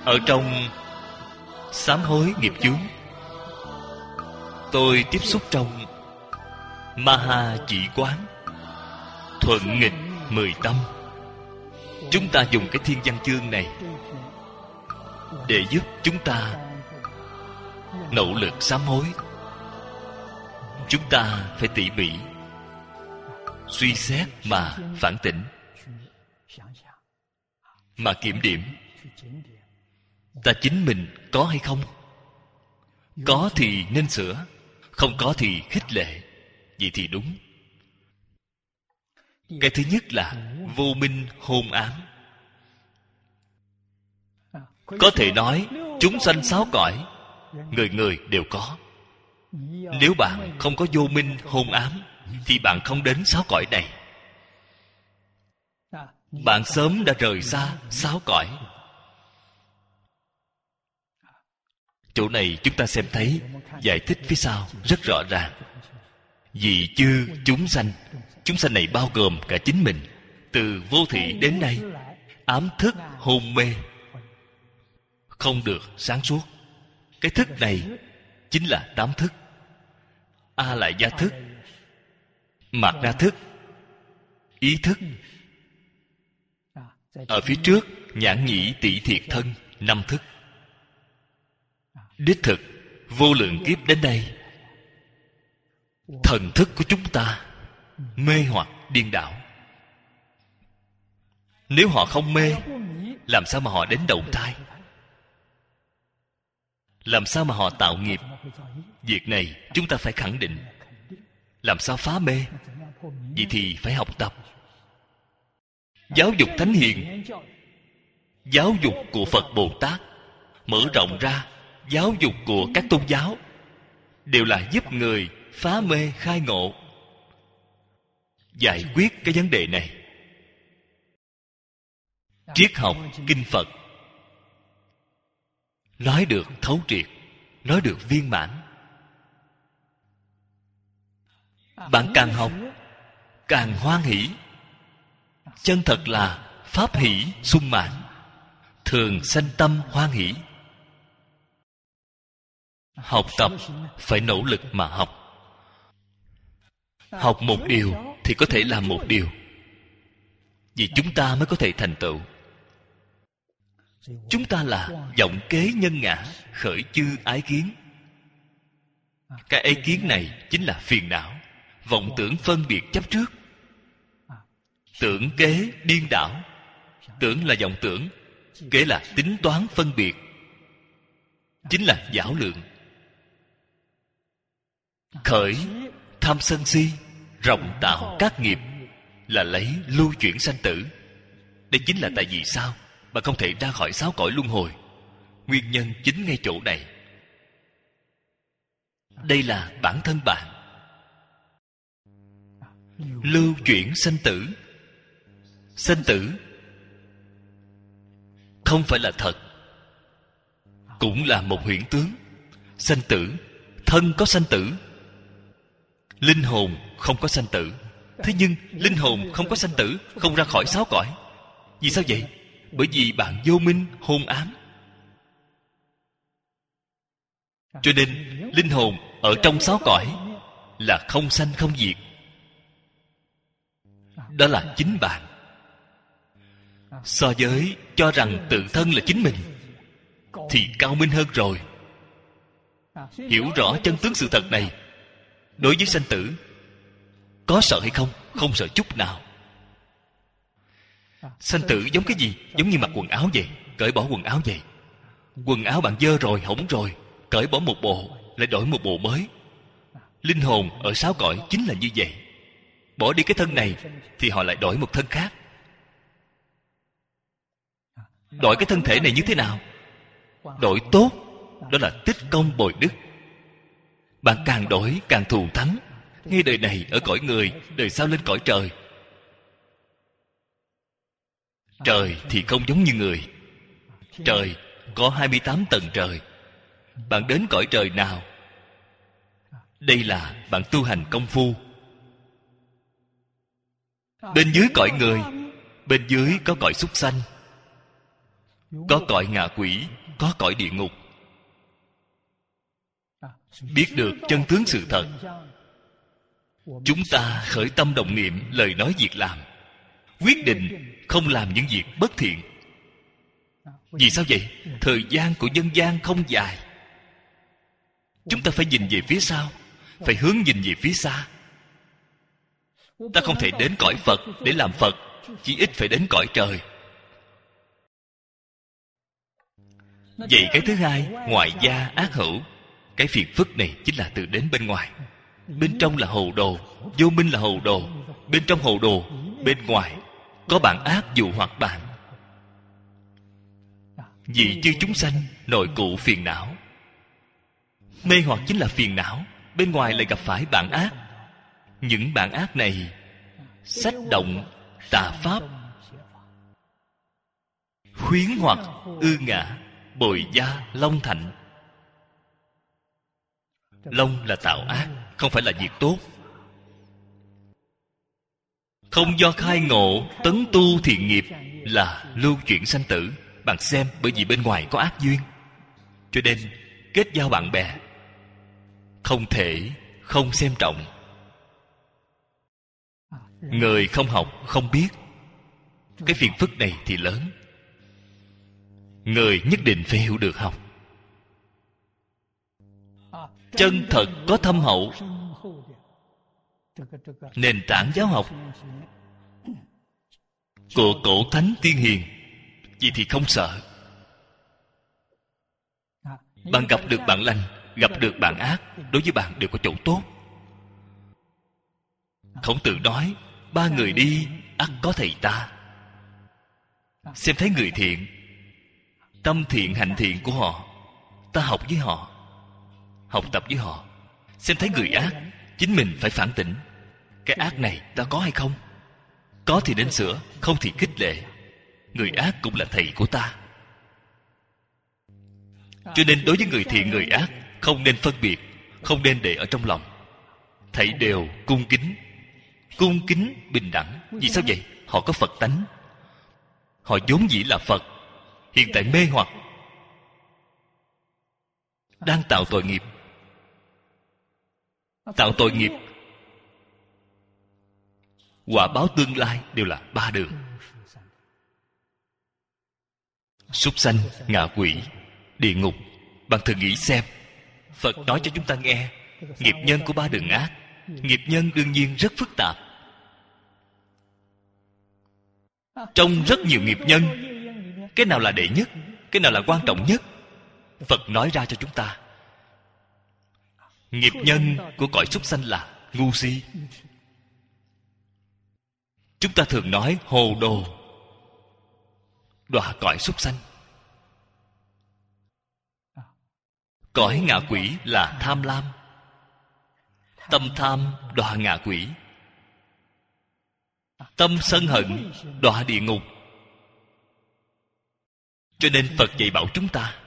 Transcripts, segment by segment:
Ở trong sám hối nghiệp chướng, tôi tiếp xúc trong Maha Chỉ Quán, thuận nghịch 10 tâm. Chúng ta dùng cái thiên văn chương này để giúp chúng ta nỗ lực sám hối. Chúng ta phải tỉ mỉ suy xét mà phản tỉnh, mà kiểm điểm ta chính mình có hay không. Có thì nên sửa, không có thì khích lệ. Vậy thì đúng. Cái thứ nhất là vô minh hôn ám. Có thể nói chúng sanh sáu cõi, người người đều có. Nếu bạn không có vô minh hôn ám thì bạn không đến sáu cõi này. Bạn sớm đã rời xa sáu cõi. Chỗ này chúng ta xem thấy giải thích phía sau rất rõ ràng. Vì chư chúng sanh, chúng sanh này bao gồm cả chính mình, từ vô thị đến nay ám thức hôn mê, không được sáng suốt. Cái thức này chính là tám thức: A lại gia thức, mạt na thức, ý thức. Ở phía trước nhãn nhĩ tỷ thiệt thân, năm thức. Đích thực vô lượng kiếp đến đây, thần thức của chúng ta mê hoặc điên đảo. Nếu họ không mê, làm sao mà họ đến đầu thai? Làm sao mà họ tạo nghiệp? Việc này chúng ta phải khẳng định. Làm sao phá mê? Vậy thì phải học tập. Giáo dục thánh hiền, giáo dục của Phật Bồ Tát, mở rộng ra giáo dục của các tôn giáo, đều là giúp người phá mê khai ngộ, giải quyết cái vấn đề này. Triết học kinh Phật nói được thấu triệt, nói được viên mãn. Bạn càng học càng hoan hỷ. Chân thật là pháp hỷ sung mãn, thường sanh tâm hoan hỷ. Học tập phải nỗ lực mà học. Học một điều thì có thể làm một điều, vì chúng ta mới có thể thành tựu. Chúng ta là vọng kế nhân ngã, khởi chư ái kiến. Cái ái kiến này chính là phiền não, vọng tưởng phân biệt chấp trước, tưởng kế điên đảo. Tưởng là vọng tưởng, kế là tính toán phân biệt, chính là giảo lượng. Khởi tham sân si, rộng tạo các nghiệp, là lấy lưu chuyển sanh tử. Đây chính là tại vì sao bạn không thể ra khỏi sáu cõi luân hồi. Nguyên nhân chính ngay chỗ này. Đây là bản thân bạn. Lưu chuyển sanh tử. Sanh tử không phải là thật, cũng là một huyễn tướng. Sanh tử, thân có sanh tử, linh hồn không có sanh tử. Thế nhưng linh hồn không có sanh tử, không ra khỏi sáu cõi. Vì sao vậy? Bởi vì bạn vô minh hôn ám. Cho nên linh hồn ở trong sáu cõi là không sanh không diệt. Đó là chính bạn. So với cho rằng tự thân là chính mình thì cao minh hơn rồi. Hiểu rõ chân tướng sự thật này, đối với sanh tử có sợ hay không? Không sợ chút nào. Sanh tử giống cái gì? Giống như mặc quần áo vậy. Cởi bỏ quần áo vậy. Quần áo bạn dơ rồi, hỏng rồi, cởi bỏ một bộ, lại đổi một bộ mới. Linh hồn ở sáu cõi chính là như vậy. Bỏ đi cái thân này thì họ lại đổi một thân khác. Đổi cái thân thể này như thế nào? Đổi tốt, đó là tích công bồi đức. Bạn càng đổi càng thù thắng. Ngay đời này ở cõi người, đời sau lên cõi trời. Trời thì không giống như người. Trời có 28 tầng trời. Bạn đến cõi trời nào? Đây là bạn tu hành công phu. Bên dưới cõi người, bên dưới có cõi súc sanh. có cõi ngạ quỷ, có cõi địa ngục. Biết được chân tướng sự thật, chúng ta khởi tâm động niệm, lời nói việc làm, quyết định không làm những việc bất thiện. Vì sao vậy? Thời gian của nhân gian không dài. Chúng ta phải nhìn về phía sau, phải hướng nhìn về phía xa. Ta không thể đến cõi Phật để làm Phật, chỉ ít phải đến cõi trời. Vậy cái thứ hai, ngoại gia ác hữu. Cái phiền phức này chính là từ đến bên ngoài. Bên trong là hồ đồ, vô minh là hồ đồ. Bên trong hồ đồ, bên ngoài có bạn ác dụ hoặc bạn. Vì chư chúng sanh nội cụ phiền não. Mê hoặc chính là phiền não. Bên ngoài lại gặp phải bạn ác. Những bạn ác này sách động tà pháp, khuyến hoặc ư ngã, bồi gia long thạnh. Long là tạo ác, không phải là việc tốt. Không do khai ngộ tấn tu thiện nghiệp là lưu chuyển sanh tử. Bạn xem, bởi vì bên ngoài có ác duyên, cho nên kết giao bạn bè không thể không xem trọng. Người không học không biết, cái phiền phức này thì lớn. Người nhất định phải hiểu được học. Chân thật có thâm hậu, nền tảng giáo học của cổ thánh tiên hiền, vậy thì không sợ. Bạn gặp được bạn lành, gặp được bạn ác, đối với bạn đều có chỗ tốt. Khổng Tử nói, ba người đi ắt có thầy ta. Xem thấy người thiện, tâm thiện hạnh thiện của họ, ta học với họ, học tập với họ. Xem thấy người ác, chính mình phải phản tỉnh. Cái ác này ta có hay không? Có thì nên sửa, không thì khích lệ. Người ác cũng là thầy của ta. Cho nên đối với người thiện người ác không nên phân biệt, không nên để ở trong lòng. Thầy đều cung kính, cung kính bình đẳng. Vì sao vậy? Họ có Phật tánh, họ vốn dĩ là Phật, hiện tại mê hoặc, đang tạo tội nghiệp. Tạo tội nghiệp, quả báo tương lai đều là ba đường: súc sanh, ngạ quỷ, địa ngục. Bạn thử nghĩ xem, Phật nói cho chúng ta nghe nghiệp nhân của ba đường ác. Nghiệp nhân đương nhiên rất phức tạp. Trong rất nhiều nghiệp nhân, cái nào là đệ nhất, cái nào là quan trọng nhất, Phật nói ra cho chúng ta. Nghiệp nhân của cõi súc sanh là ngu si. Chúng ta thường nói hồ đồ, đọa cõi súc sanh. Cõi ngạ quỷ là tham lam, tâm tham đọa ngạ quỷ. Tâm sân hận đọa địa ngục. Cho nên Phật dạy bảo chúng ta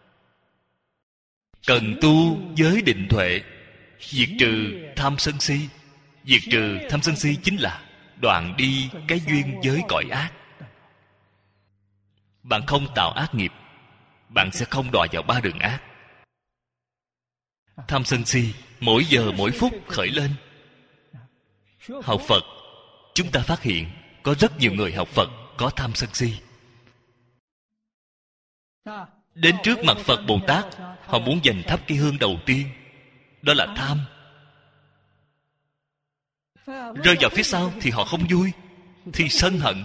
cần tu giới định tuệ, diệt trừ tham sân si. Diệt trừ tham sân si chính là đoạn đi cái duyên với cõi ác. Bạn không tạo ác nghiệp, bạn sẽ không đọa vào ba đường ác. Tham sân si mỗi giờ mỗi phút khởi lên. Học Phật, chúng ta phát hiện có rất nhiều người học Phật có tham sân si. Đến trước mặt Phật Bồ Tát, họ muốn dành thắp cái hương đầu tiên, đó là tham. Rơi vào phía sau thì họ không vui, thì sân hận.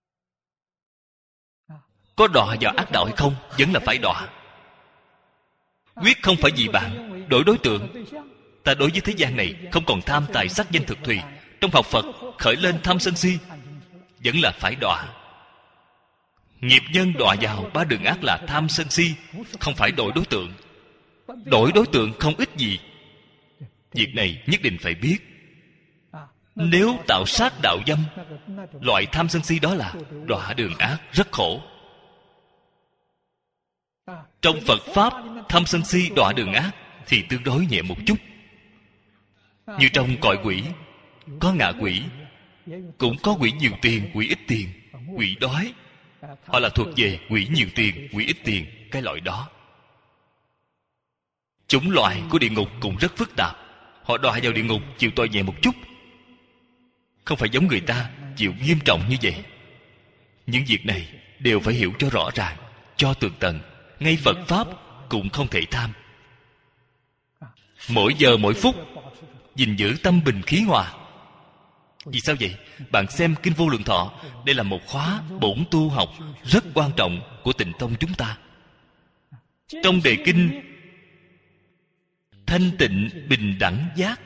Có đọa vào ác đạo hay không? Vẫn là phải đọa. Quyết không phải vì bạn đổi đối tượng. Ta đối với thế gian này không còn tham tài sắc danh thực thùy. Trong học Phật khởi lên tham sân si, vẫn là phải đọa. Nghiệp nhân đọa vào ba đường ác là tham sân si, không phải đổi đối tượng. Đổi đối tượng không ích gì. Việc này nhất định phải biết. Nếu tạo sát đạo dâm, loại tham sân si đó là đọa đường ác, rất khổ. Trong Phật Pháp, tham sân si đọa đường ác thì tương đối nhẹ một chút. Như trong cõi quỷ, có ngạ quỷ, cũng có quỷ nhiều tiền, quỷ ít tiền, quỷ đói, Họ là thuộc về quỷ nhiều tiền, quỷ ít tiền, cái loại đó. Chủng loại của địa ngục cũng rất phức tạp. Họ đọa vào địa ngục chịu tội nhẹ một chút, không phải giống người ta chịu nghiêm trọng như vậy. Những việc này đều phải hiểu cho rõ ràng, cho tường tận. Ngay Phật Pháp cũng không thể tham. Mỗi giờ mỗi phút gìn giữ tâm bình khí hòa. Vì sao vậy? Bạn xem Kinh Vô Lượng Thọ, đây là một khóa bổn tu học rất quan trọng của Tịnh Tông chúng ta. Trong đề kinh thanh tịnh bình đẳng giác,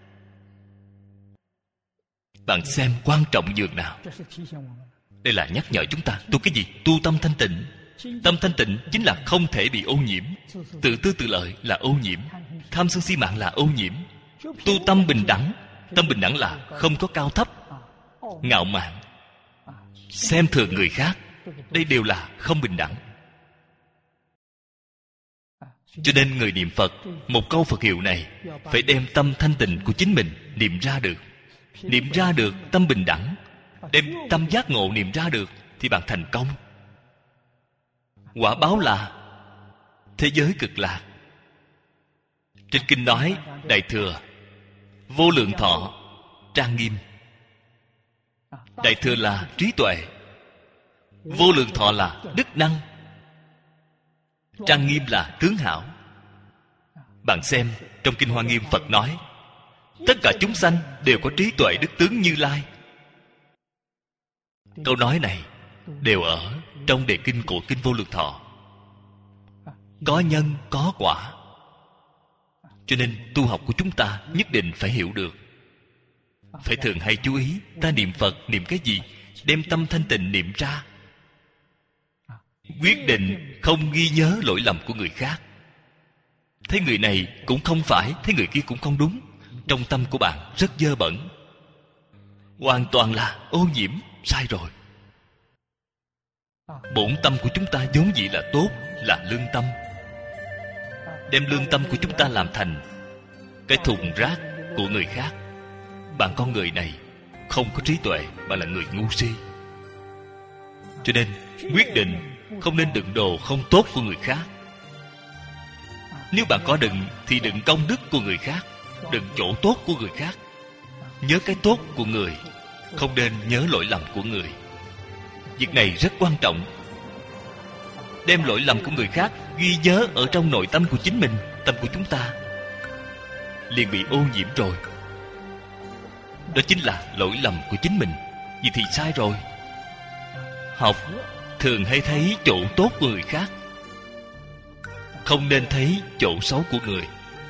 bạn xem quan trọng dường nào. Đây là nhắc nhở chúng ta tu cái gì? Tu tâm thanh tịnh. Tâm thanh tịnh chính là không thể bị ô nhiễm. Tự tư tự lợi là ô nhiễm, tham sân si mạng là ô nhiễm. Tu tâm bình đẳng. Tâm bình đẳng là không có cao thấp, ngạo mạn, xem thường người khác. Đây đều là không bình đẳng. Cho nên người niệm Phật, một câu Phật hiệu này phải đem tâm thanh tịnh của chính mình niệm ra được. Niệm ra được tâm bình đẳng, đem tâm giác ngộ niệm ra được, thì bạn thành công. Quả báo là thế giới cực lạc. Trên kinh nói Đại Thừa Vô Lượng Thọ trang nghiêm. Đại Thừa là trí tuệ, Vô Lượng Thọ là đức năng, trang nghiêm là tướng hảo. Bạn xem trong Kinh Hoa Nghiêm, Phật nói tất cả chúng sanh đều có trí tuệ đức tướng Như Lai. Câu nói này đều ở trong đề kinh của Kinh Vô Lượng Thọ. Có nhân có quả. Cho nên tu học của chúng ta nhất định phải hiểu được. Phải thường hay chú ý, ta niệm Phật niệm cái gì, đem tâm thanh tịnh niệm ra. Quyết định không ghi nhớ lỗi lầm của người khác. Thấy người này cũng không phải, thấy người kia cũng không đúng, trong tâm của bạn rất dơ bẩn, hoàn toàn là ô nhiễm, sai rồi. Bổn tâm của chúng ta vốn dĩ là tốt, là lương tâm. Đem lương tâm của chúng ta làm thành cái thùng rác của người khác. Bạn con người này không có trí tuệ, bạn là người ngu si. Cho nên quyết định không nên đựng đồ không tốt của người khác. Nếu bạn có đựng thì đựng công đức của người khác, đựng chỗ tốt của người khác. Nhớ cái tốt của người, không nên nhớ lỗi lầm của người. Việc này rất quan trọng. Đem lỗi lầm của người khác ghi nhớ ở trong nội tâm của chính mình, tâm của chúng ta liền bị ô nhiễm rồi. Đó chính là lỗi lầm của chính mình. Vì thì sai rồi. Học thường hay thấy chỗ tốt của người khác, không nên thấy chỗ xấu của người.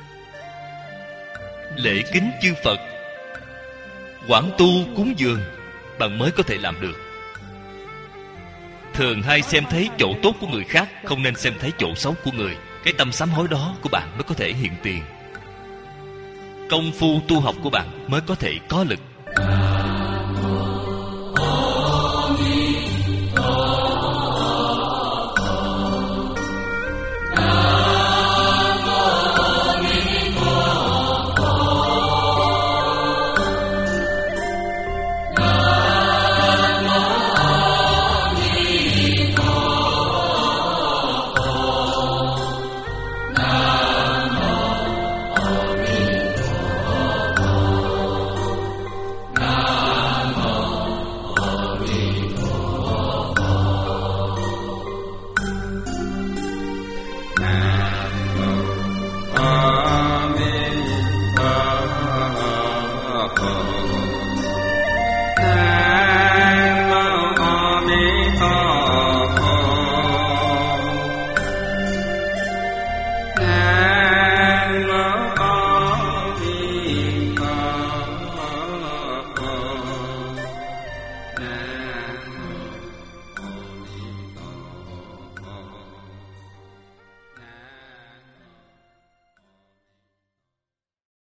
Lễ kính chư Phật, quảng tu cúng dường, bạn mới có thể làm được. Thường hay xem thấy chỗ tốt của người khác, không nên xem thấy chỗ xấu của người. Cái tâm sám hối đó của bạn mới có thể hiện tiền. Công phu tu học của bạn mới có thể có lực.